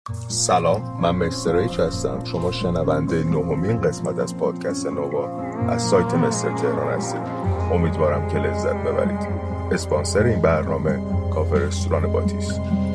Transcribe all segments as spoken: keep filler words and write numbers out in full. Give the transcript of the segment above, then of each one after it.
سلام، من مستر ایچ هستم. شما شنونده نهمین قسمت از پادکست نووا از سایت مستر تهران هستید. امیدوارم که لذت ببرید. اسپانسر این برنامه کافه رستوران باتیس.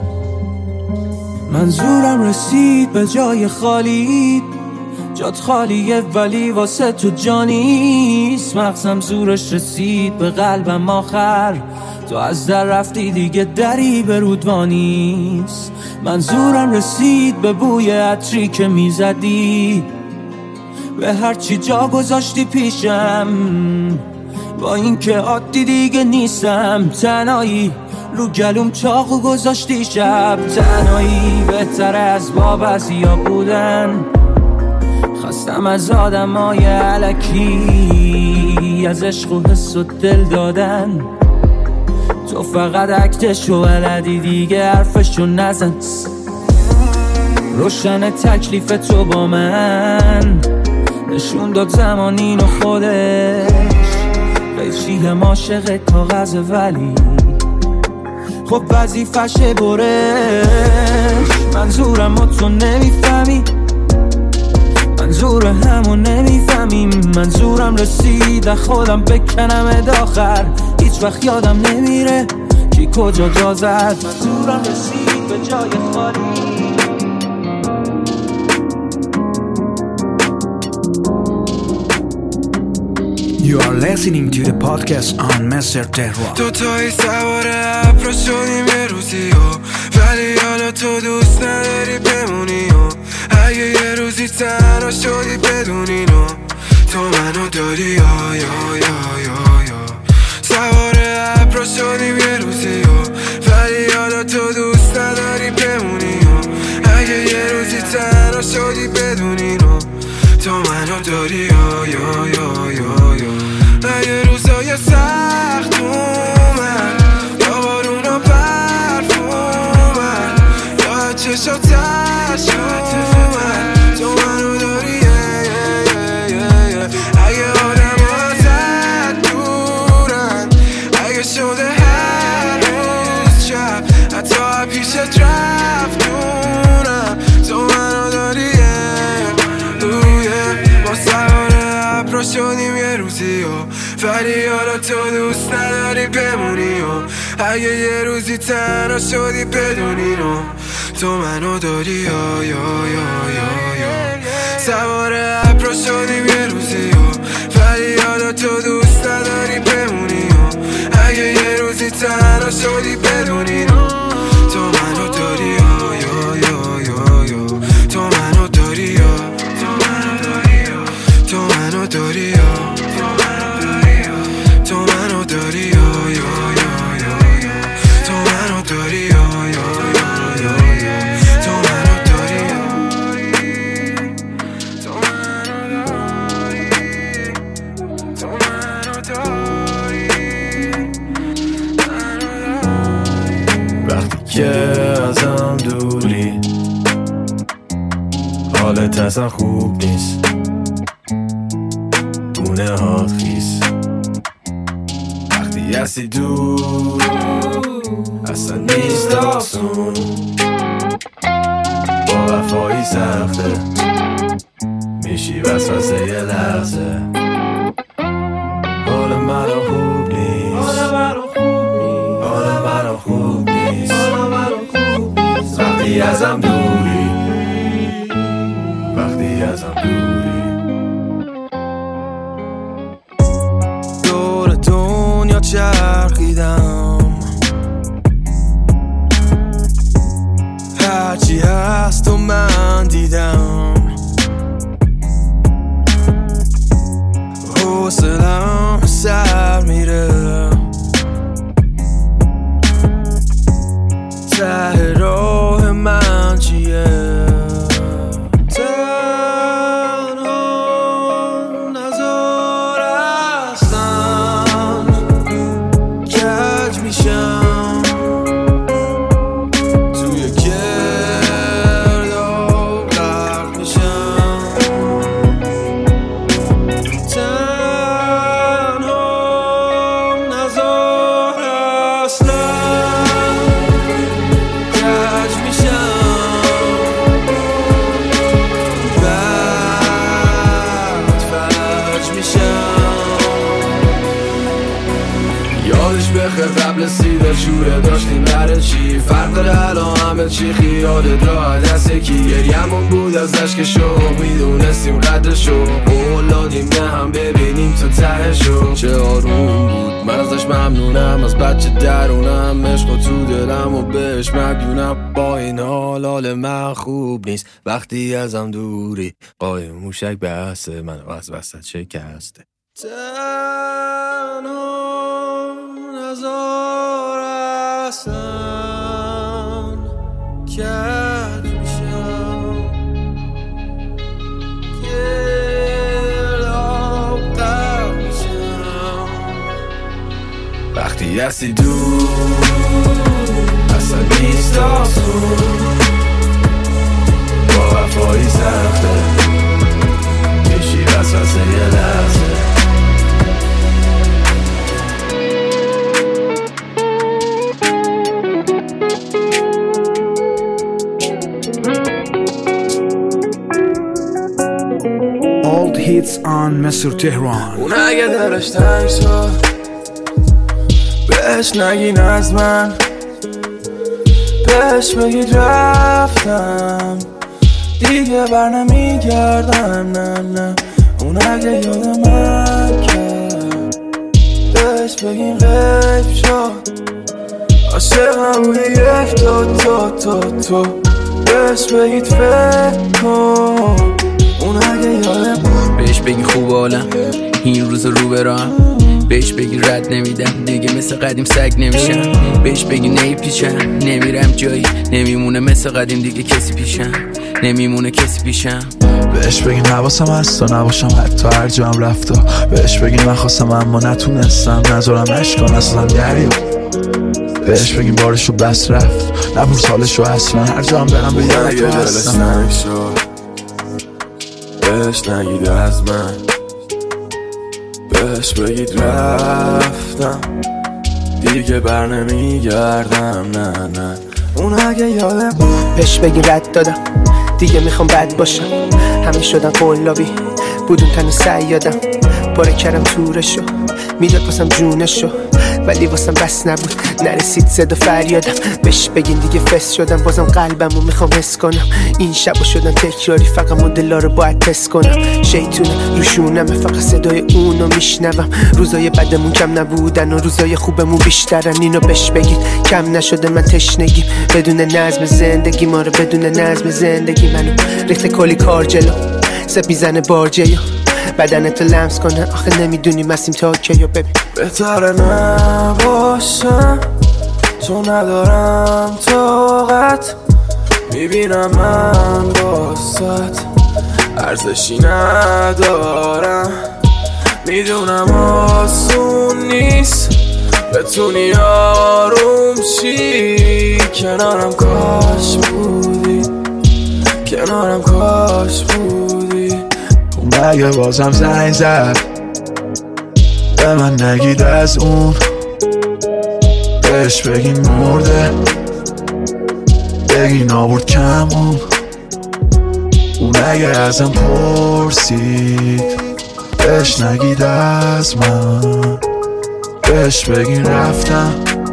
منظورم رسید به جای خالی، جات خالیه ولی واسه تو جانیست. مغزم زورش رسید به قلبم آخر، تو از در رفتی دیگه دری به رودوانیست. منظورم رسید به بوی عطری که میزدی، به هرچی جا گذاشتی پیشم. با این که عادی دیگه نیستم، تنهایی رو گلوم چاقو گذاشتی شب. تنهایی بهتره از با بعضیا بودن، خستم از آدمای الکی، از عشق و حس و دل دادن. تو فقط اکتشو بلدی دیگه حرفشو نزن. روشن تکلیف تو با من، نشون داد زمان اینو خودش. قیچی هم عاشق کاغذ ولی خب وظیفشه برش. منظورم و تو نمیفهمی، منظور همون نمیفهمیم. منظورم رسید خودم بکنم داخر، هیچ وقت یادم نمیره کی کجا جا زد. منظورم رسید به جای خالی. You are listening to the podcast on مستر تهران. تو تایی سوار ابر شدیم یه روزی و ولی حالا تو دوست نداری بمونی و اگه یه روزی تنها شدی بدونی نو تو منو داری یا یا یا یا یا. سوار ابر شدیم یه روزی و ولی حالا تو دوست نداری بمونی و اگه یه روزی تنها شدی بدونی نو تو منو داری یا یا یا یا یا. اگه روزای سخت اومد یا بارونا برف اومد یا چشاتش اومد تو منو داری. اگه آدم ازت دورن، اگه شده هر روز شب حتی پیشت رفتونم تو منو داری. با سوار ابرا شدیم یه روزی و ولی حالا تو دوست نداری بمونی و اگه یه روزی تنها شدی بدونی نو تو منو داری یا یا یا یا یا. سوار ابرا شدیم یه روزی و ولی حالا تو دوست نداری بمونی و اگه یه روزی تنها شدی بدونی نو تو منو داری یا یا یا یا یا. تو منو داری یا تو منو داری یا تو منو داری یا تو منو داری یا یا یا یا. تو منو داری یا یا یا یا یا. تو منو داری یا تو منو داری تو منو داری. وقتی که ازم دوری حالت اصلا خوب نیست، گونه هات خیس. وقتی هستی دور اصلا نیست آسون، با وفایی سخته میشی وسوسه یه لحظه. حال منو خوب نیست، حال منو خوب نیست. وقتی ازم دوری، وقتی ازم دوری. دور دنیا چرخیدم، هرچی هست و من دیدم. حوصلم سر میره، ته راه من چیه؟ میشم توی گردش همه چی خیالت را دست کی گریمون بود ازش که شو میدونستیم قدرشو اولادیم نه هم ببینیم تو تهشو چه آروم بود من ازش ممنونم از بچه درونم عشق و تو دلم و بهش مدیونم با این حال حال من خوب نیست وقتی ازم دوری قایم موشک بحثه منو از وسط شکسته تنها نزار اصلا کج میشم گرداب قرد میشم وقتی هستی دور اصلا نیست آسون با وفایی سخته کشی وسوسه یه لحظه Old hits on مستر تهران. اون اگه دلش تنگ شد بهش نگین از من بهش بگید رفتم دیگه بر نمیگردم نه نه اون اگه یاد من کرد بهش بگین غیب شد عاشقم بودی یک تو تو تو تو بهش بگید فکر کن اون اگه یادم بهش بگی خوب حالم این روز رو برام بهش بگی رد نمیدم دیگه مثل قدیم سگ نمیشم بهش بگی نیپیچم نمیرم جایی نمیمونه مثل قدیم دیگه کسی پیشم نمیمونه کسی پیشم بهش بگی نواسم هست و نباشم حتی هر جا هم رفتا بهش بگی من خواستم اما نتونستم نذارم عشقا نسازم دریا بهش بگیم بارشو بس رفت نبور سالشو اصلا هر جا هم برم به یاد تو هستم بهش نگید از من بهش بگید رفتم دیگه بر نمیگردم نه نه اون اگه یادم بهش بگی رد دادم دیگه میخوام بد باشم همه شدن قلابی بودون تنی سیادم پاره کردم تورشو میداد واسم جونشو ولی واسم بس نبود نرسید صدا فریادم بهش بگین دیگه فس شدم بازم قلبمو میخوام حس کنم این شبا شدن تکراری فقط مدلا رو باید تست کنم شیطونه روشونمه فقط صدای اونو میشنوم روزای بدمون کم نبودن و روزای خوبمون بیشترن اینو بهش بگید کم نشده من تشنگیم بدون نظم زندگی ما رو بدون نظم زندگی منو ریخت کلی کار جلو سب میزنه بارجه بدنتو لمس کنه آخه نمیدونیم مسیم تا کیو ببین بهتره نباشم تو ندارم طاقت میبینم من باست ارزشی ندارم میدونم آسون نیست بتونی آروم چی کنارم کاش بودی کنارم کاش بودی اون اگه بازم زنگ زد به من نگید از اون بهش بگین مرده بگین آورد کمون اون اگه ازم پرسید بهش نگید از من بهش بگین رفتم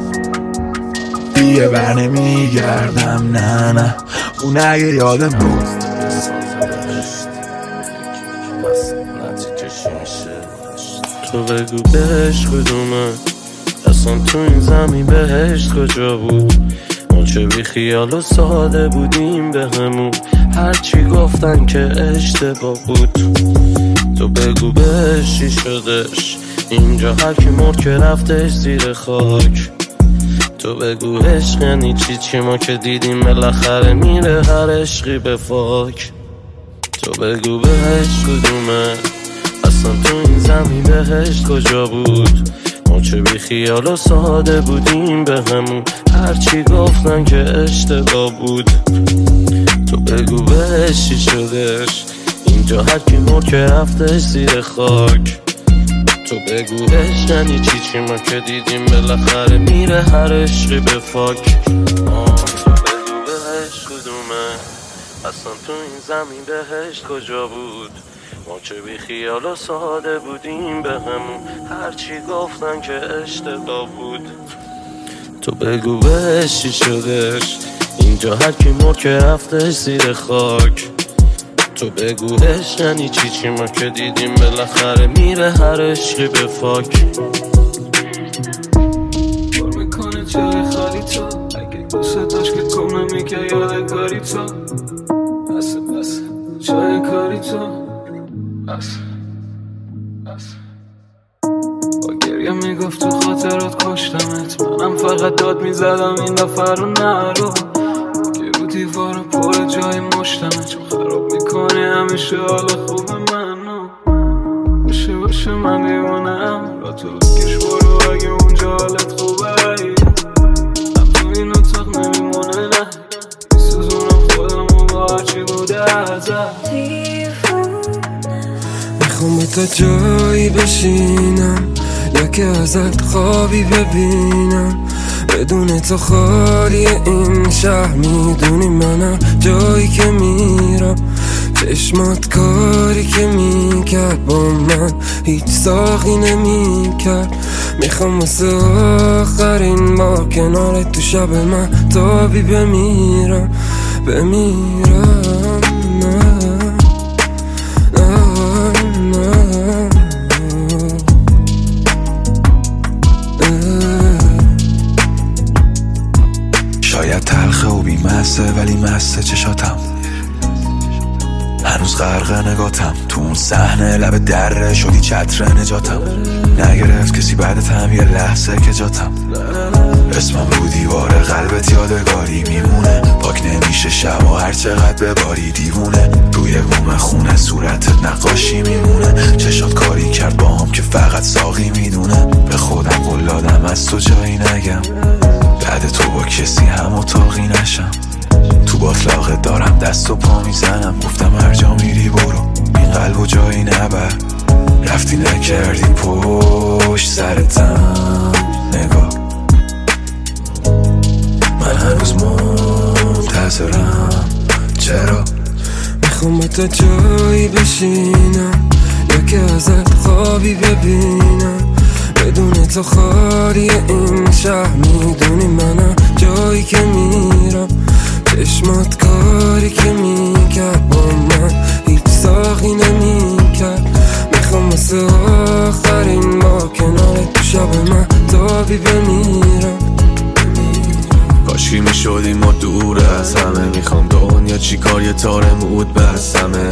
دیگه بر نمیگردم نه نه اون اگه یادم بود تو بگو بهش کدومه اصلا تو این زمین بهشت کجا بود ما چه بی خیال و ساده بودیم به همون هرچی گفتن که اشتباه بود تو بگو بهش چی شدش اینجا هر کی مرد که رفتش زیر خاک تو بگو عشق یعنی چی چی ما که دیدیم بالاخره میره هر عشقی به فاک تو بگو بهش کدومه اصلا تو این زمین بهشت کجا بود ما چه بی خیال و ساده بودیم به همون هرچی گفتن که اشتباه بود تو بگو بهش چی شدش اینجا هر کی مرد که رفتش زیر خاک تو بگو عشق یعنی چی چی ما که دیدیم بالاخره میره هر عشقی به فاک آه تو بگو بهش کدومه اصلا تو این زمین بهشت کجا بود ما چه بی خیال و ساده بودیم به همون هرچی گفتن که اشتباه بود تو بگو بهش چی شدش اینجا اینجا هر کی مرد که رفتش زیر خاک. تو بگوش یعنی چی چی ما که دیدیم بالاخره میره هر عشقی به فاک. بار میکنه جای خالی تو، اگه دوست داشت که کنم میگه یادگاری تو. بسه بسه جای کاری تو، بسه بسه. با گریه میگفت تو خاطرات کشتمت، منم فقط داد میزدم این دفعه رو نرو. که رو دیوار پر جای مشتمه، چون خراب میکنه همیشه حال خوب منو. باشه باشه من دیوانم، را تو بکش برو اگه اونجا حالت خوبه. هم تو این اتاق نمیمونه نه، میسوزونم خودم و با هرچی بوده ازت. میخوام به تا جایی بشینم یا که ازت خوابی ببینم، بدون تو خالی این شهر. میدونی منم جایی که میرم، چشمات کاری که میکرد با من هیچ ساقی نمیکرد. میخوام واسه آخرین بار کنارت تو شب من تابی بمیرم بمیرم. نه شاید تلخه و بیمسته ولی مسته چشاتم، هنوز غرق نگاتم تو اون صحنه لب دره شدی چتر نجاتم. نگرفت کسی بعدتم یه لحظه که جاتم، اسمم رو دیوار قلبت یادگاری میمونه. پاک نمیشه شب و هر چقدر بباری دیوونه، روی بوم خونه صورتت نقاشی میمونه. چشات کاری کرد با هم که فقط ساقی میدونه. به خودم قول دادم از تو جایی نگم، بعد تو با کسی هم اتاقی نشم. تو باطلاقت دارم دست و پا میزنم، گفتم هر جا میری برو این قلب و جایی نبر. رفتی نکردی پشت سرتم نگاه، من هنوز منتظرم. چرا میخوام با تا جایی بشینم یا که ازت خوابی ببینم، بدون تو خالی این شهر. میدونی منم جایی که میرم، چشمات کاری که میکرد با من هیچ ساقی نمیکرد. میخوام واسه آخرین بار کنارت تو شب من تابی بمیرم. کاشکی میشدیم ما دور از همه، میخوام دنیا چی کار یه تار مود بستمه.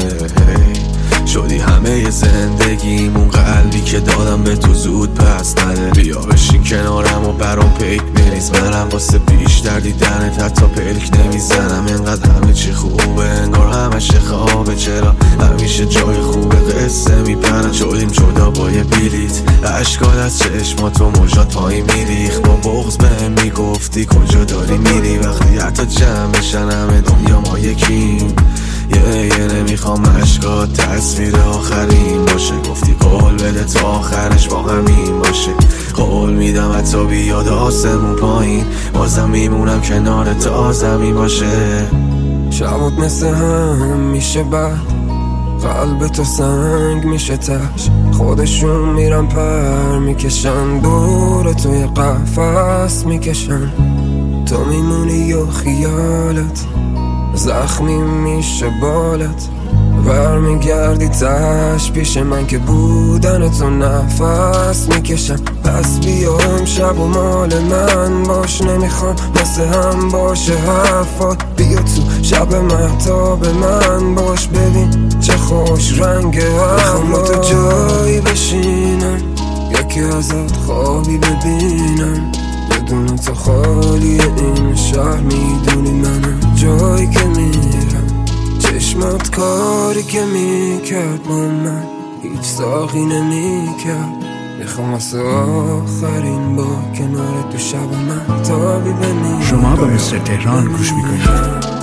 شدی همه زندگیم، اون قلبی که دادم به تو زود پس نده. بیا بشین کنارم و برام پیک بریز، منم واسه بیشتر دیدنت حتی پلک نمیزنم. اینقدر همه چی خوبه انگار همش خوابه، چرا همیشه جای خوبه قصه میپرن. شدیم جدا با یه بلیت، اشکال از چشماتو موجات پایی میریخ. با بغض بهم میگفتی کجا داری میری، وقتی حتی جمع بشن همه دنیا ما یکیم. یه یه نمیخوام اشکات تصویر آخرین باشه، گفتی قول بده تا آخرش با همین باشه. قول میدم حتی بیاد آسمون پایین، بازم میمونم کنار تا زمین باشه. شبات مثل هم میشه بعد قلب تو سنگ میشه تش، خودشون میرن پر میکشن دور توی قفس میکشن. تو میمونی و خیالت زخمی میشه بالت، برمیگردی تش پیش من که بودن تو نفس میکشم. پس بیا امشب و مال من باش، نمیخوام مثل هم باشه حرفات. بیا تو شب مهتاب من باش، ببین چه خوش رنگ هوا. میخوام با تو جایی بشینم یا که ازت خوابی ببینم، بدون تو خالی این شهر. میدونی منم جایی که میرم، چشمات کاری که میکرد با من هیچ ساقی نمیکرد. میخوام واسه آخرین با کنار تو شب من تابی بمیرم. شما به مستر تهران گوش میکنید.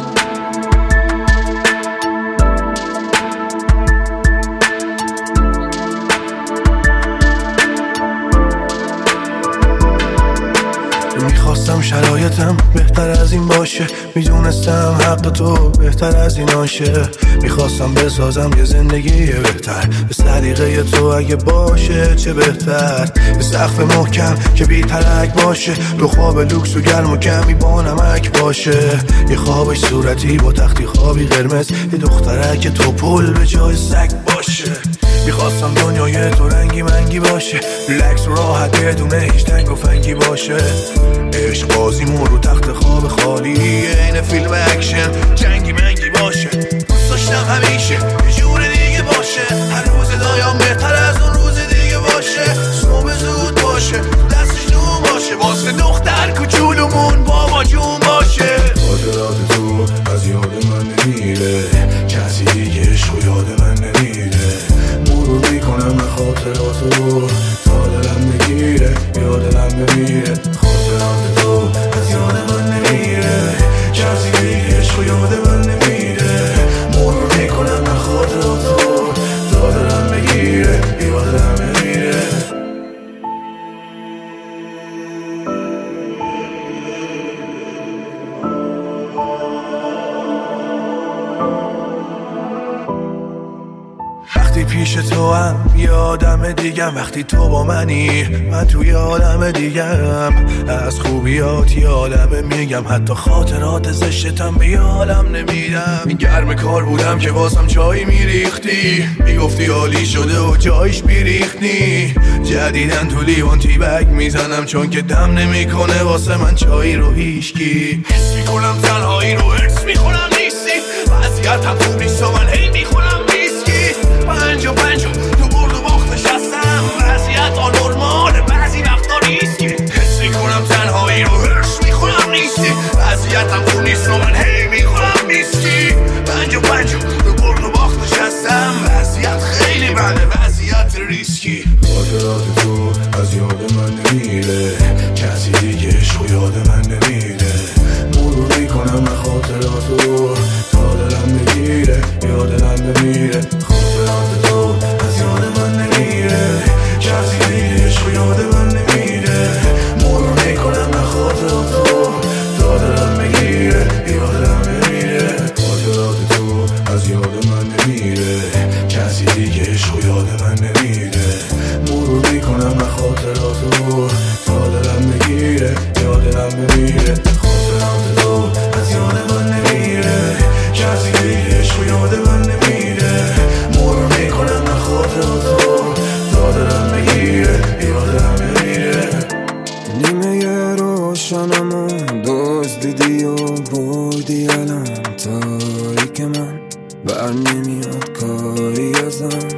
میخواستم شرایطم بهتر از این باشه، باشه. میدونستم حق تو بهتر از ایناشه. میخواستم بسازم یه زندگی بهتر به سلیقه تو، اگه باشه چه بهتر. یه سقف محکم که بی ترک باشه، دو خواب لوکس و گرم و کمی با نمک باشه. یه خوابش صورتی با تختی خوابی قرمز، یه دخترک تو پل به جای سگ باشه. میخواستم دنیای تو رنگی منگی باشه، ریلکس و راحت بدون هیچ تنگ و فنگی باشه. عشق بازیمون رو تخت خواب خالی، این فیلم اکشن جنگی منگی باشه. دوست داشتم همیشه یه جور دیگه باشه، هر روز دایم بهتر از اون روز دیگه باشه. صبح زود باشه، دستش نون باشه، واسه دختر کوچولومون بابا جون باشه. خاطرات تو از یاد من نمیره، کسی دیگه عشق و یاد من نمیره. مرور میکنم من خاطراتو تا دلم بگیره، یاد دلم بمیره. خاطرات تو از یاد من نمیره، کسی دیگه عشق و یاد من نمیره. مرور میکنم من خاطراتو تا دلم بگیره، یاد دلم بمیره. وقتی پیش تو هم یه آدم دیگم، وقتی تو با منی من توی آدم دیگم. از خوبیات یادم میگم، حتی خاطرات زشتم به یادم نمیدم. این گرم کار بودم که واسم چای میریختی، میگفتی عالی شده و جایش میریختی. جدیدن تو لیوان تی بگ میزنم، چون که دم نمیکنه واسه من چای رو هیشکی. حس میکنم تنهایی رو ارس میخونم نیستی، وضعیتم خوب نیست و من هی میخونم پنج و پنج و تو برد و باخت نشستم. وضعیت آنورماله، بعضی وقتا ریسکی. حس میکنم تنهایی رو هرش میخونم نیستی، وضعیتم خوب نیست و من هی میخونم میسکی. پنج و پنج و تو برد و باخت نشستم. وضعیت خیلی بده، وضعیت ریسکی. خاطرات تو از یاد من نمیره، کسی دیگه عشق و یاد من نمیره. مرور میکنم من خاطراتو تا دلم بگیره، یاد دلم بمیره. خاطرات تو از یاد من نمیره، کسی دیگه عشق و یاد من نمیره. مرور میکنم من خاطراتو تا دلم بگیره، یاد دلم بمیره. خاطرات تو از یاد من نمیره، کسی دیگه عشق و یاد من نمیره. مرور میکنم من خاطراتو تا دلم بگیره، یاد دلم بمیره. خاطرات تو از یاد من نمیره، کسی دیگه عشق و یاد من نمیره. مرور میکنم من خاطراتو تا دلم بگیره، یاد دلم بمیره. نیمه روشنمو دزدیدی و بردی، الان تاریک من بر نمیاد کاری ازم.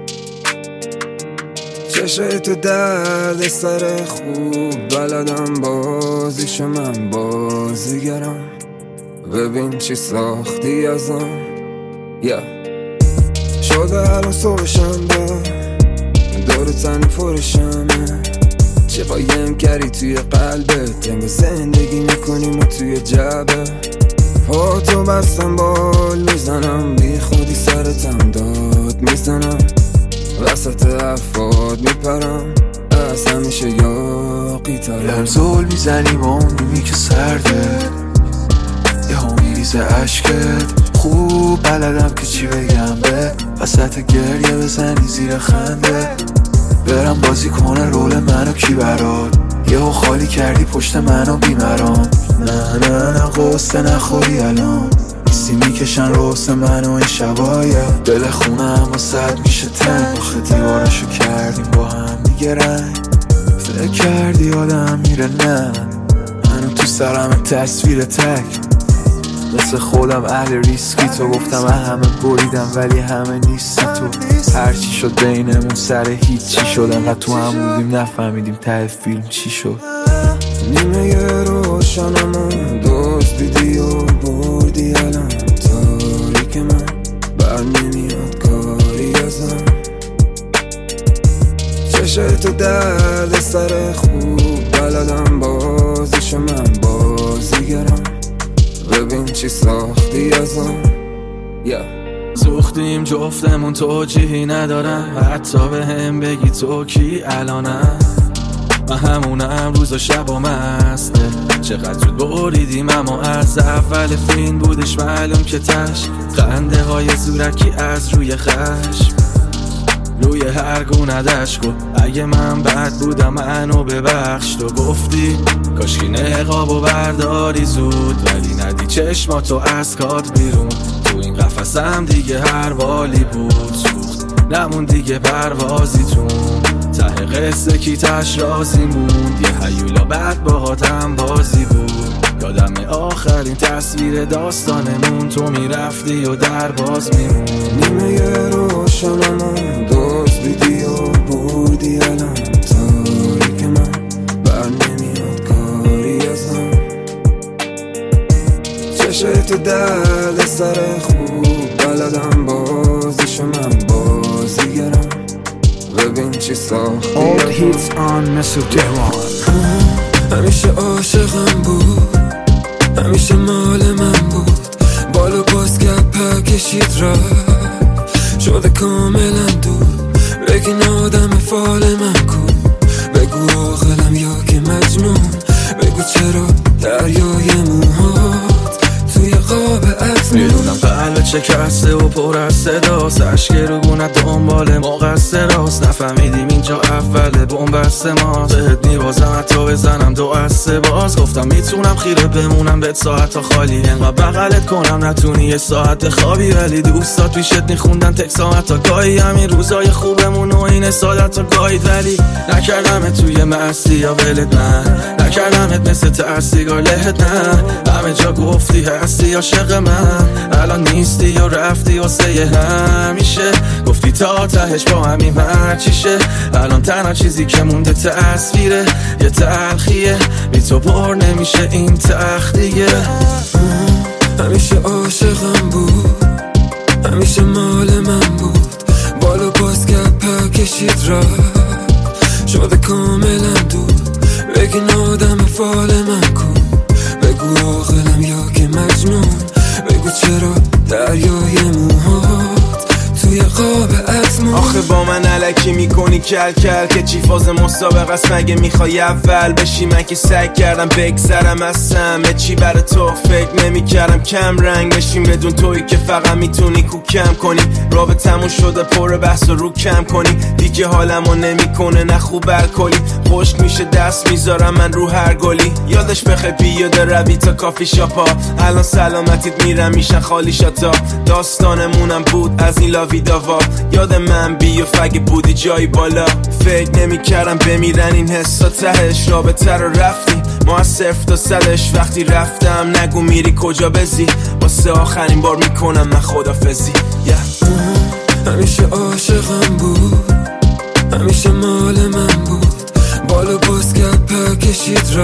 چشای تو درد سر خوب بلدم، بازیشو من بازیگرم. ببین چی ساختی ازم، یا yeah. شده الان صبح شنبه، دور تن پرشمه. چه قایم کردی توی قلبت، تنگ زندگی میکنیم و توی جبه. پا تو بستم بال میزنم، بی خودی سرتم داد میزنم. وسط افاد میپرم، از همیشه یاقی ترم. لرزول میزنیم و اون نیمی که سرده، یه ها میریزه عشقت. خوب بلدم که چی بگم، به وسط گریه بزنی زیر خنده. برم بازی کنه رول منو کی برات، یهو خالی کردی پشت منو بیمرام. نه نه نه قصه نخوری الان، نیستی میکشن روست منو این شبایه. دل خونم و صد میشه تنگ، آخه دیوارشو کردیم با هم دیگه رنگ. فکر کردی آدم میره، نه منو تو سرم تصویر تک. مثل خودم اهل ریسکی، تو گفتم همه بریدم ولی همه نیستی تو. هرچی شد بینمون سر هیچی شد، انقدر تو هم بودیم نفهمیدیم ته فیلم چی شد. نیمه روشنمو دزدیدی و بردی، الان تاریک من بر نمیاد کاری ازم. چشای تو درد سر خوب بلدم، بازیشو من بازیگرم. ببین چی ساختی ازم، یا yeah. سوختیم جفتمون توجیهی ندارم، حتی به هم بگی تو کی الانم. من همونم روز و شب و مسته. چقدر زود بریدیم اما از اول فیلم بودش معلوم که تش خنده های زورکی از روی خشم روی هر گونه دشکو. اگه من بد بودم منو ببخش. تو گفتی کاشکی نقابو برداری زود، ولی ندی چشماتو از کات بیرون. تو این قفسم دیگه هر والی بود سوخت، نمون دیگه پروازیتون. ته قصه کی تش رازی موند، یه هیولا بعد باهاتم بازی بود. یادم آخرین تصویر داستانمون تو میرفتی و در باز میمون. نیمه یه روشنمون دوست دیدی و بردی الان تاریک من بر نمیاد کاری ازم. چشت درد سر خوب بلدم بازیشو من بازیگرم. ببین چی ساختی Old hits on Mr. Tehran. همیشه عاشقم بود، همیشه مال من بود. بالو باز کرد پر کشید را شده کاملا دور. بگین آدم فال من کو، بگو عاقلم یا که مجنون. بگو چرا دریای موهات توی قاب عکس میدونم قلب شکسته و پر از صداست، اشک رو گونت دنبال مقصر راست. نفهمیدیم اینجا اول بومبست ماست. بهت میبازم حتی بزنم دو از سه باز. گفتم میتونم خیره بمونم بهت ساعت تا خالی، انقدر بغلت کنم نتونی یه ساعت خوابی. ولی دوستات پیشت میخوندن تکسامت تا گاهی. همین روزای خوبمون و این سادت تا گاهی. ولی نکردمت توی مستی یا ولت من، نکردمت مثل تأسیگار لهت نه. همه جا گفتی هستی عاشق من، الان نیستی یا رفتی واسه همیشه. گفتی تا تهش با همین هر چیشه. الان تنها چیزی که مونده تصویره، یه تلخیه بی تو پر نمیشه این تختیه. همیشه عاشقم بود، همیشه مال من بود. بالو باز کرد پر کشید را شده کاملا دور. بگین آدم فال من کو، بگو عاقلم یا که مجنون. بگو چرا دریای موهات توی قاب عکس موند. آخه با من علکی میکنی کل کل که چی فاز مسابقه است. مگه میخوای اول بشی؟ من که سعی کردم بگذرم از سمه چی برای تو فکر نمیکردم کم رنگ بشیم بدون تویی که فقط میتونی کوکم کنی. رابطمون شده پر بحث و رو کم کنی دیگه حالمو نمیکنه نه خوب الکلی. خشک میشه دست میذارم من رو هر گلی. یادش بخیر بیاده روی تا کافی شاپا، الان سلامتیت میرم میشن خالی شاتا. داستانمونم بود از این لاوی داوا، یاد من بی و فگه بودی جایی بالا. فکر نمیکردم بمیرن این حسا تهش. رابطه رو رفتی ما از صفر تا صدش. وقتی رفتم نگو میری کجا بزی، واسه آخرین بار میکنم من خدافزی. yeah. همیشه عاشقم بود، همیشه مال من بود. بالو باز کرد پر کشید را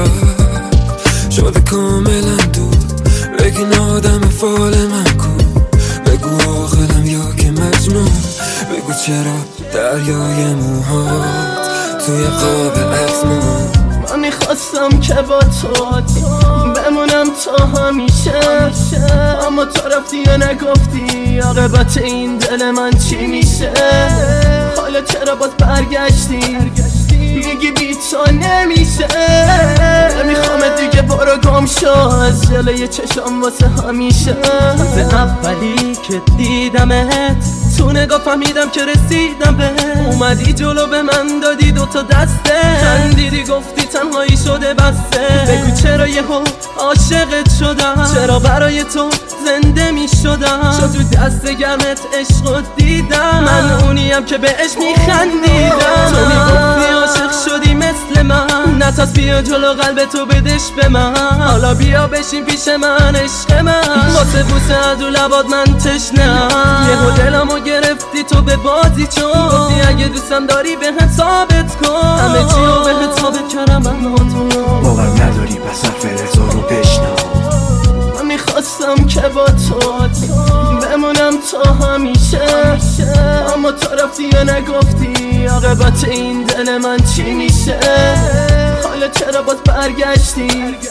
شده کاملا دور. بگین آدم فال من کو، بگو عاقلم یا که مجنون. بگو چرا دریای موهات توی قاب عکس موند. من میخواستم که با تو بمونم تا همیشه، اما تو رفتی و نگفتی عاقبت این دل من چی میشه. حالا چرا باز برگشتی میگی بی تو نمیشه. نمیخوام دیگه برو گم شو از جلوی چشم واسه همیشه. از اولی که دیدمت تو نگاه فهمیدم که رسیدم به. اومدی جلو به من دادی دوتا دسته، خندیدی گفتی تنهایی شده بسته. بگو چرا یهو عاشقت شدم، چرا برای تو زنده می شدم. شد تو دست گرمت عشق دیدم، من اونیم که بهش میخندیدم. تو میگفتی عاشق شدی مثل من، نتاز بیا جلو قلب تو بدش به من. حالا بیا بشین پیش من عشق من، واسه بوسه از رو لبات من تشنم. یهو دلمو گرفتی تو به بازی چون گفتی اگه دوستم داری بهم ثابت کن. همه چیو بهت ثابت کردم من باور نداری پس حرف رضا رو بشنو. من میخواستم که با تو بمونم تا همیشه، اما تو رفتی و نگفتی عاقبت این دل من چی میشه. حالا چرا باز برگشتی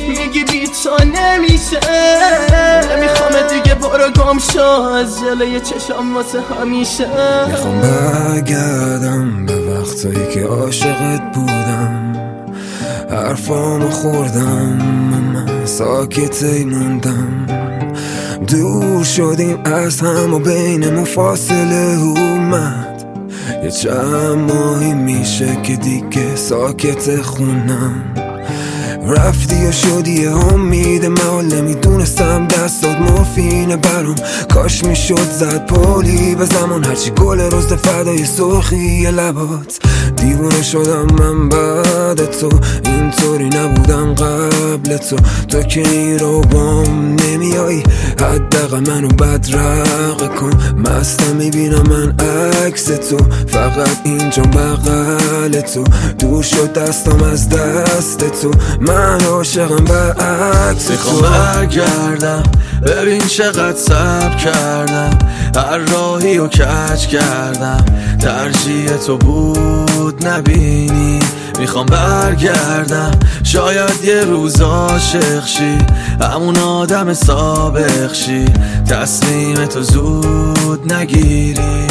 میگی بی تو نمیشه. نمیخوام دیگه برو گم شو از جلوی چشم واسه همیشه. میخوام برگردم به وقتایی که عاشقت بودم، حرفامو خوردم من ساکتی موندم. دور شدیم از هم و بینمون فاصله اومد. یه چند ماهی میشه که دیگه ساکت خونم. رفتی و شدی امید من، نمیدونستم دستات مورفینه برام. کاش میشد زد پولی به زمان، هرچی گل روز فدای سرخی لبات. دیوونه شدم من بعد تو، اینطوری نبودم قبل تو. تو که این رو بام نمیایی، حداقل منو بدرقه کن. مستم میبینم من عکس تو، فقط اینجا بغل تو. دور شد دستم از دست تو، من عاشقم برعکس تو. میخوام برگردم ببین چقدر صبر کردم، هر راهی رو کج کردم. ترجیح تو بود نبینی. میخوام برگردم شاید یه روز عاشق شی، همون آدم سابق شی. تصمیم تو زود نگیری.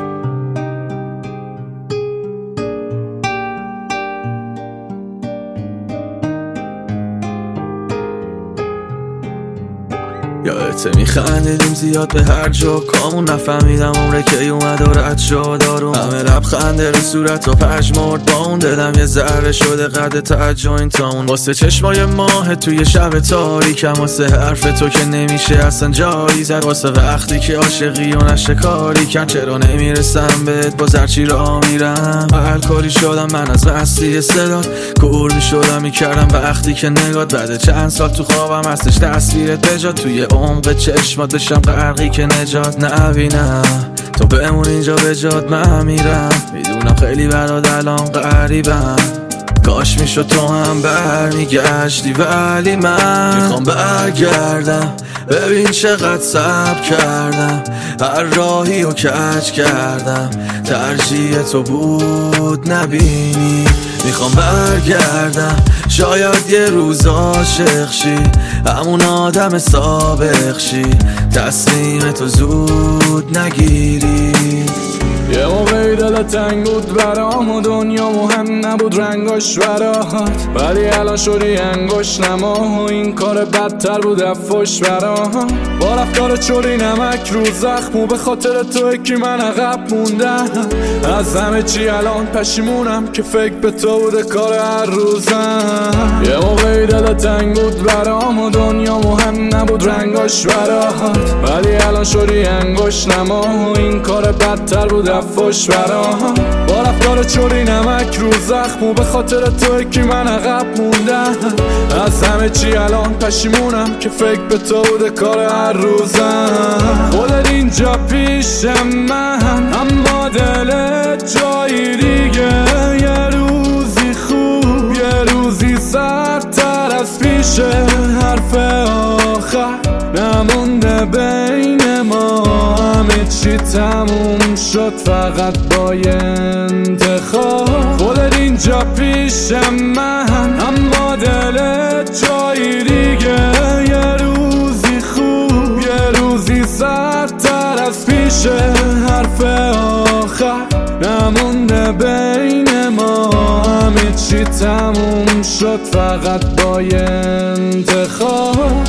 یادته میخندیدیم زیاد به هر جا کامون، نفهمیدم عمره که اومد و رد شد آروم. همه لبخنده رو صورت و پژمرد با اون، دلم یه ذره شده قد تعجب این تامون. واسه چشمای ماه توی شب تاریکم، واسه حرف تو که نمیشه اصلا جایی زد. واسه وقتی که عاشقی و نشکاری کن، چرا نمیرسم بهت باز هرچی را میرم. الکلی شدم من از مستی صدات، کور میشدم میکردم وقتی که نگات. بعد چند سال تو خوابم هستش تصویرت بجا، توی عمق چشمات داشتم غرقی که نجات نبینم. تو بمون اینجا به جات من میرم، میدونم خیلی برات الان غریبم. کاش میشد تو هم برمیگشتی ولی من میخوام برگردم. ببین چقدر صبر کردم، هر راهی رو کج کردم. ترجیح تو بود نبینی. میخوام برگردم شاید یه روز عاشق شی، همون آدم سابق شی. تصمیم تو زود نگیری. یه موقعی دلت تنگ بود برام و دنیا مهم نبود رنگاش برات، ولی الان شدی انگوش نما و این کار بدتر بود افوش برام. با رفتار چوری نمک رو زخم و به خاطر توی که من عقب موندم. از همه چی الان پشیمونم که فکر به تو بوده کار هر روزم. یه موقعی دلت تنگ بود برام و دنیا مهم نبود رنگاش برات، ولی الان شدی انگوش نما و این کار بدتر بود افوش برام. با رفتار چوری نمک رو زخم و به خاطر توی که من عقب موندم. از همه چی الان پشیمونم که فکر به تو بوده کار هر روزم. خودت اینجا پیشم من، اما دلت جایی دیگه. یه روزی خوب یه روزی سردتر از پیشه. حرف آخر نمونده بین ما، همه چی تموم شد فقط با یه انتخاب. خودت اینجا پیشم من، اما دلت جایی دیگه. یه روزی خوب یه روزی سردتر از پیشه. حرف آخر نمونده بین ما، همه چی تموم شد فقط با یه انتخاب.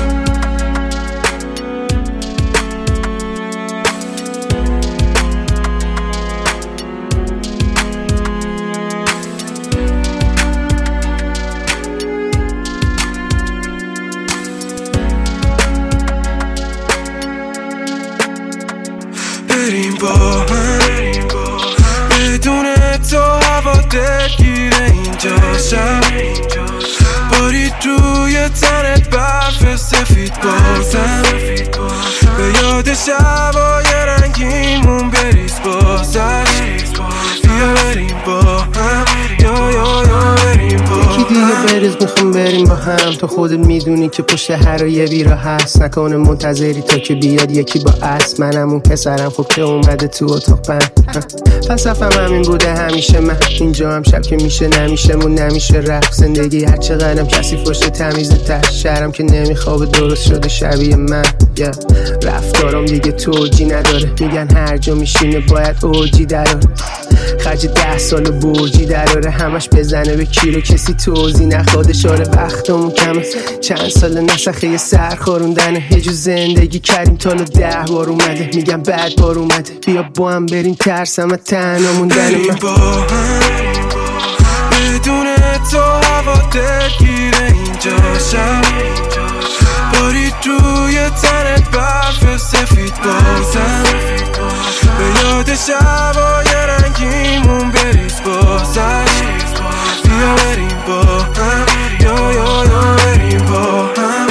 بریم با هم بدون تو هوا دلگیره اینجا شب. بارید روی تنت برف سفید بازم، به یاد شبای رنگیمون بریز بازش. بیا بریم با هم، یا یا یا بریم با هم. بریز میخوام بریم با هم، تو خودت میدونی که پشت هر یه بیرا هست. نکنه منتظری تا که بیاد یکی با اسب، منم اون پسرم خب که اومده تو اتاق بند. فلسفم همین بوده همیشه، من اینجا هم شب که میشه نمیشه مون نمیشه رفت. زندگی هر چقدرم کسی پشت تمیزه ته، شهرم که نمیخوابه درست شده شبیه من. yeah. رفتارم دیگه توجی نداره، میگن هر جا میشینه باید اوجی دراره. خرج ده سال برجی دراره، همش بزنه به کیلو کسی توزی نخواده. شاره وقتمون کمه، چند سال نسخه یه سر خوروندنه. یه جو زندگی کردیم تا ده بار اومده، میگم بعد بار اومده. بیا با هم بریم ترسم از تنها موندن من. بریم با هم بدون تو هوا دلگیره اینجا شب، بارید روی تنت برف سفید بازم. به یاد شبای رنگیمون بریز بازش. بیا بریم با هم، یا یا یا بریم با هم.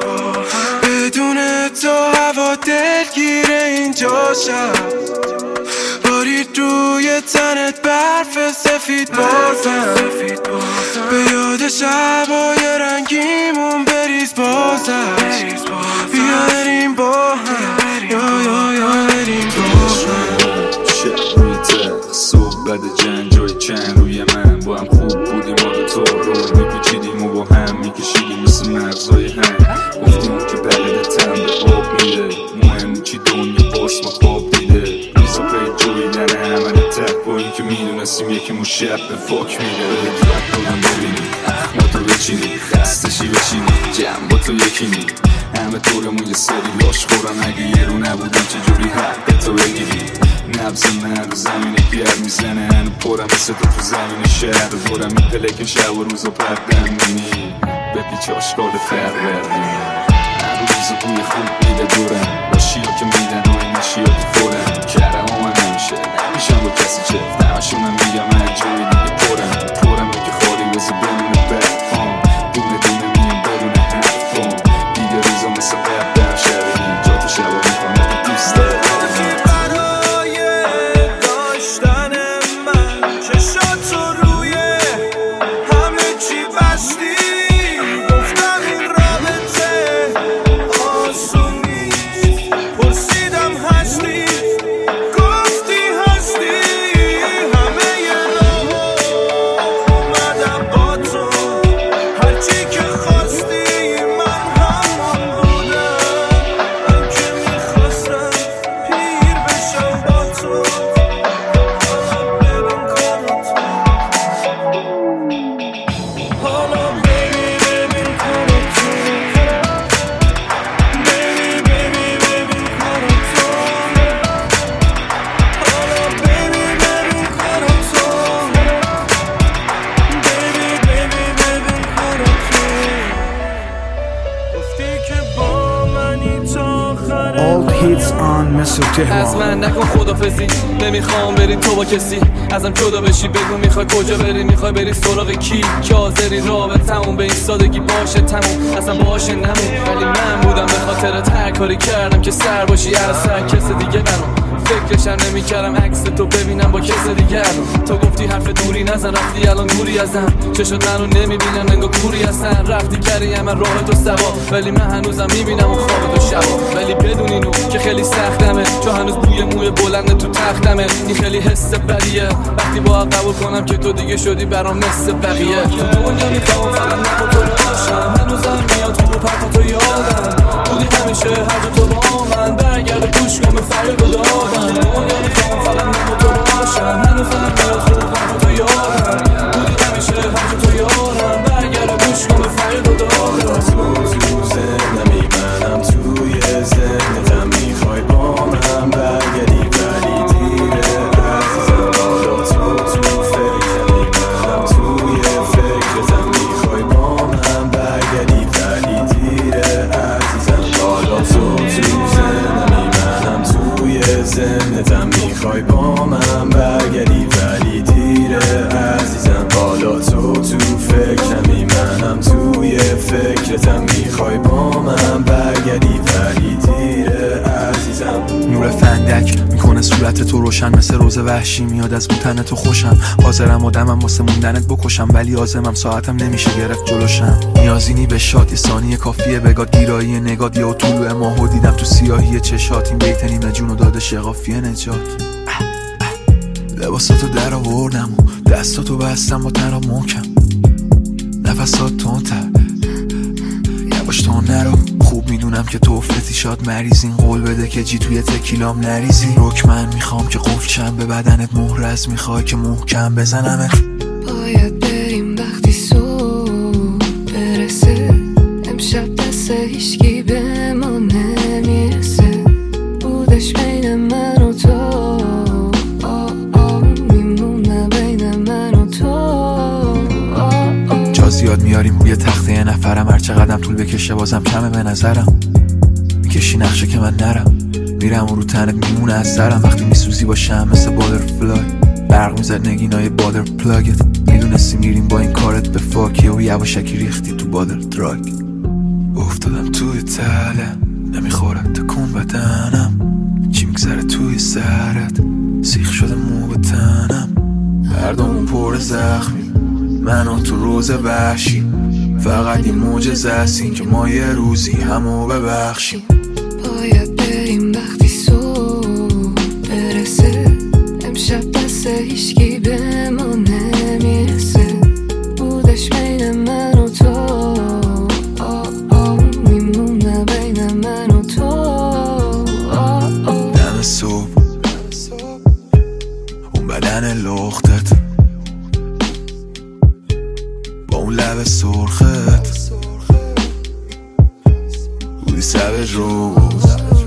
بدون تو هوا دلگیره اینجا شب، بارید روی تنت برف سفید بازم. به یاد شبای رنگیمون بریز بازش. بیا بریم با هم، یا یا یا بریم با هم. شب روی تخت صبح بعد جنگ جای چند روی من، با هم خوب بودیم ما دو تا رو میپیچیدیم و با هم میکشیدیم مثل مغزای هم. گفتیم که بلد تن به آب میده، مهم چی دنیا باش ما خواب دیده. ریزا پی جویدن همه تک با این که میدونستیم یکی مو شب به فاک میده. رد کنم ببینی ما تو بچینی، خستشی بشینی جمع با تو یکینی. همه طورمون یه سری لاش خورن، اگه یه رو نبودم چجوری حق تو بگیری. نبض من رو زمین گرد میزنه، هنو پرم مثل تو تو زمین شهر. دورم این پلکن شب و روز و پردم مینی، به پیچ آشکال فرق بردیم. هر روز بوی خوب میده دورم، لاشی ها که میدن و این نشی ها که فورم. کرم و من نمیشه نمیشم با کسی چفت، همشون هم میگم من جوی دیگه پرم. پرم که خالی وزه بمونه بد هم، دونه دونه میم بدونه حرف هم. دیگه روزا مثل قبلم شبهی، جا تو شبا میکنه دوست دارم. از من نکن خدافزی، نمیخوام بری تو با کسی. ازم جدا بشی بگو میخوای کجا بری، میخوای بری سراغ کی؟ که حاضری رابطمون به این سادگی باشه تموم، اصلا باشه نمون. ولی من بودم به خاطر هر کاری کردم که سر باشی هر سر کس دیگه برام. فکرشم نمی کردم عکس تو ببینم با کس دیگر. تو گفتی حرف دوری نزن، رفتی الان دوری ازم. چشات منو نمیبینن انگار کوری هستن. رفتی کردی همه راه تو سوا، ولی من هنوزم میبینم اون خواب تو شبا. ولی بدون اینو که خیلی سختمه، چون هنوز بوی موی بلند تو تختمه. این خیلی حس بدیه وقتی با قبول کنم که تو دیگه شدی برام مثل بقیه. تو دنیا میخوام فقط نبا تو باشم، هنوزم میاد تو پرپا تو یادم. بودی همیشه هر جا تو با من، برگرد گوش کن به فریاد و دادم. دنیا میخوام فقط نبا تو باشم، هنوزم میاد تو پرپا تو یادم. بودی همیشه هر جا تو یادم، برگرد گوش کن به فریاد و دادم. تو زندمی منم توی زندتم، میخوای با من برگردی ولی دیره عزیزم. حالا تو تو فکرمی منم توی فکرتم، میخوای با من برگردی ولی دیره عزیزم. حالا تو تو زندمی منم توی زندتم، میخوای با من برگردی ولی دیره عزیزم. حالا تو تو فکرمی منم توی فکرتم، میخوای با من برگردی ولی دیره عزیزم. نور فندک میکنه صورت تو روشن، مثل روز وحشی میاد از بوتن تو خوشم. حاضرم آدمم واسه موندنت بکشم، ولی عازمم ساعتم نمیشه گرفت جلوشم. نیازینی به شاد، یه ثانیه کافیه بگاد گیرایی نگاد. یه طلوع ماهو دیدم تو سیاهی چشات، این بیت نیمه جونو داده شقافیه نجات. لباساتو در آوردم و دستاتو بستم با تنها محکم، نفسات تندتر یواش تو نرو. خوب میدونم که تو افلتی شاد مریض، این قول بده که جی توی تکیلام نریزی. رک من میخوام که قفلشم به بدنت، مهرز میخوای که محکم بزنمت. باید بریم وقتی صبح برسه، امشب دست هیچکی به ما نمیرسه. بودش بین من و تو، آه آه میمونه بین من و تو. آه آه جا زیاد میاریم روی تخته یه نفرم، هر چقدر طول بکشه بازم کمه به نظرم. میکشی نقشه که من نرم، میرم و رو تنت میمونه از سرم. وقتی میسوزی باشم مثل بادرفلای، برق میزد نگینای بادر پلاگت. میدونستی میریم با این کارت به فاکیه و یواشکی ریختی تو بادر دراگ. افتادم توی تله نمیخوره تکون بدنم، چی میگذره توی سرت سیخ شده مو به تنم. هردامون پر زخمی من و تو روز وحشی، فقط این معجزه است این که ما یه روزی همو ببخشیم. باید بریم وقتی صبح برسه، امشب دست هیچکی به ما نمیرسه. بودش بین من و تو، آه آه میمونه بین من و تو. آه آه دم صبح اون بدن لختت با اون لب سرخت، بودی سوج روز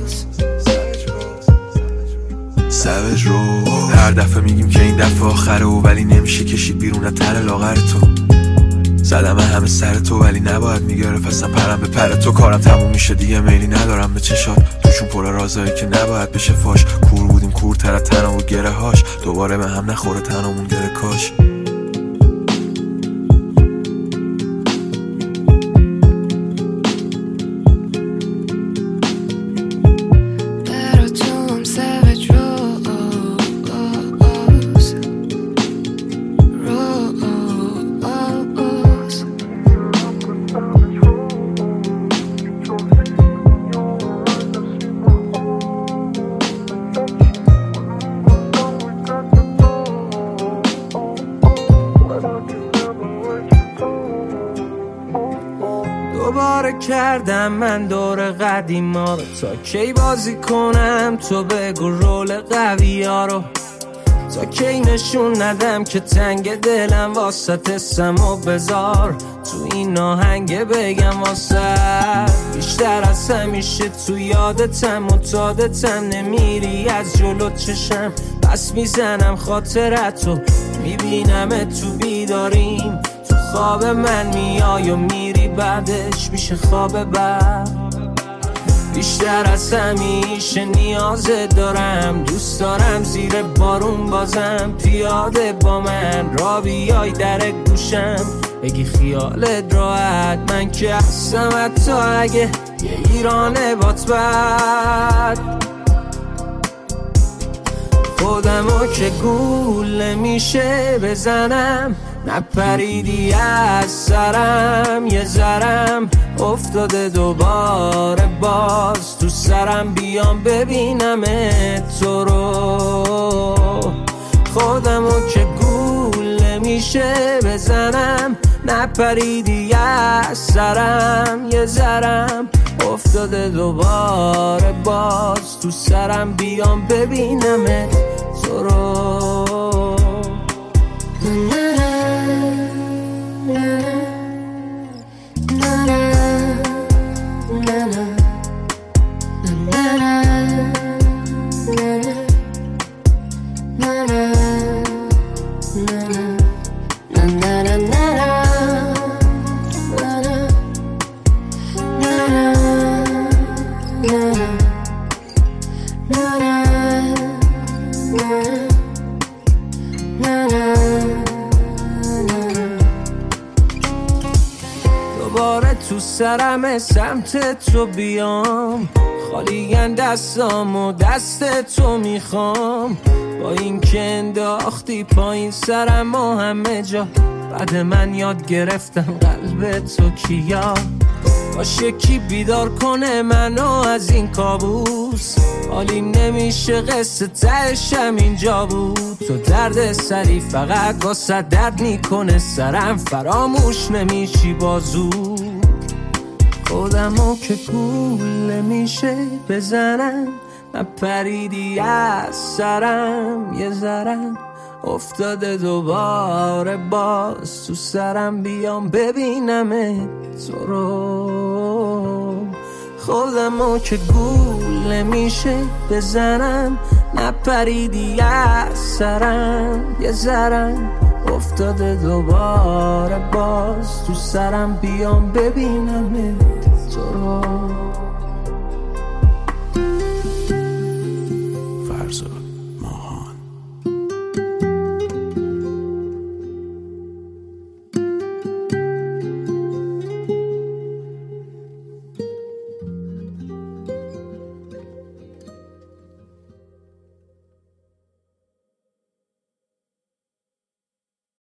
سوج روز. هر دفعه میگیم که این دفعه آخره و ولی نمیشه کشید بیرون از تن لاغر تو. زدم همه سر تو ولی نباید میگرفت اصلا پرم به پر تو. کارم تموم میشه دیگه، میلی ندارم به چشات، توشون پر رازایی که نباید بشه فاش. کور بودیم کورتر از تنها و گره هاش، دوباره به هم نخوره تنامون گره کاش. دوباره کردم من دور قدیما رو، تا کی بازی کنم تو بگو رول قوی ها رو. تا کی نشون ندم که تنگ دلم واسط اسم و بذار تو این آهنگ بگم واسه. بیشتر از همیشه تو یادتم متادتم، نمیری از جلو چشم پس میزنم خاطرتو. میبینم تو بیداریم تو خواب من میای و میری، بعدش میشه خواب بد. بیشتر از همیشه نیازت دارم، دوست دارم زیر بارون بازم پیاده با من را بیای در گوشم بگی خیالت راحت. من که هستم حتی اگه یه ایرانه بات بد. خودمو که گول نمیشه بزنم، نپریدی از سرم یه ذرم افتاده دوباره باز تو سرم. بیام ببینم تو رو، خودمو که گول نمیشه بزنم، نپریدی از سرم یه ذرم افتاده دوباره باز تو سرم. بیام ببینم تو رو. دوباره تو سرم سمت تو بیام، خالیگن دستامو دست تو میخوام، با این که انداختی پایین سرم و همه جا. بعد من یاد گرفتم قلب تو کیا، باشه کی بیدار کنه منو از این کابوس. حالیم نمیشه قصه تهشم اینجا بود. تو درد سری فقط واسه درد میکنه سرم، فراموش نمیشی بازو. خودمو که گول میشه بزنم، نپریدی از سرم یه ذرم، افتاده دوباره باز تو سرم، بیام ببینم تو رو. خودمو که گول میشه بزنم، نپریدی از سرم یه ذرم، افتاده دوباره باز تو سرم، بیام ببینم تو رو.